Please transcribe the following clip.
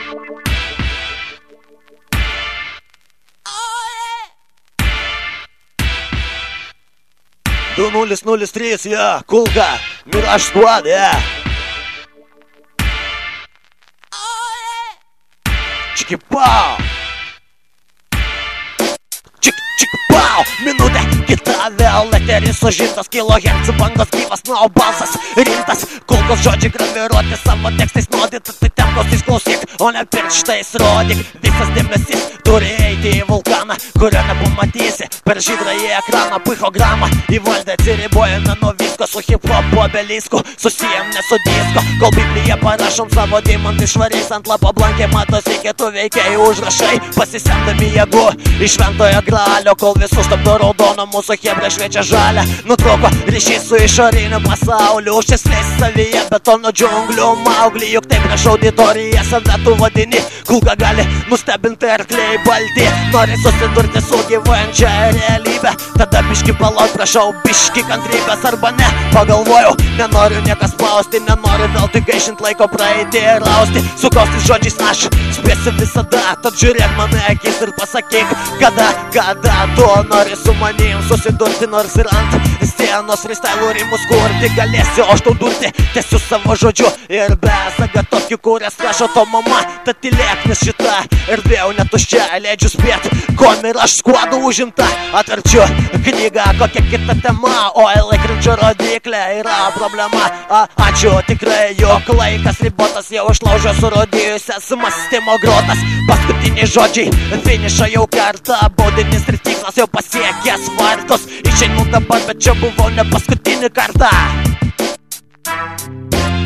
Du 003, ja, Kulka, Mirage Squad, ja. Čiki-pau. Čik-čik-pau. Minutė, kita vėl eteris sužintas, kilohercų bangos gyvas, na, o balsas rimtas. Kulkos žodžiai graviruoti savo tekstais nuodyti, tai tempos įsklausyk, o ne pirštais rodyk. Visas dėmesys turi eiti į vulkaną, kurio nepamatysi per žydrąjį ekraną. Puichogramą įvaldę atsiribojame nuo visko, su hip-hopo obelisku susijam ne su disko. Kol Bibliją parašom savo deimantai švariais, ant lapo blankiai matosi kitų veikėjų užrašai, pasisemdami jėgų iš šventojo gralio. Kol visus stabdo raudono, mūsų chebra šviečia žalia. Nutrūko ryšys su išoriniu pasauliu, užsislės savyje betono džiunglių mauglį. Juk taip prieš auditoriją save tu vadini, Kulka gali nustebinti arkliai balti. Nori susidurti su gyvuojančia realybė, tada biški palauk, prašau, biški kantrybės arba ne. Pagalvojau, nenoriu niekas spausti, nenoriu veltui gaišint laiko praeiti ir rausti. Su kostais žodžiais aš spėsiu visada, tad žiūrėk mane akis ir pasakyk, kada tu nori su manim susidurti, nors ir ant scenos freestyle rimus kurti galėsi, o aš tau durti tiesiu savo žodžiu ir be zagatokį, kurias rašo to mama. Tad tylėk, nes šita erdvė jau netuščia, leidžiu spėt, ko Mirage Squadų užimta. Atverčiu knygą, kokia kita tema, o laikrodžio rodiklė yra problema. Ačiū tikrai, jog laikas ribotas jau išlaužio surodijusias mąstymo grotas. Paskutiniai žodžiai, finišą jau kartą, baudinis ir tikslas jau pasiekęs vartus. Išeinu dabar, bet čia buvo ne paskutinį kartą.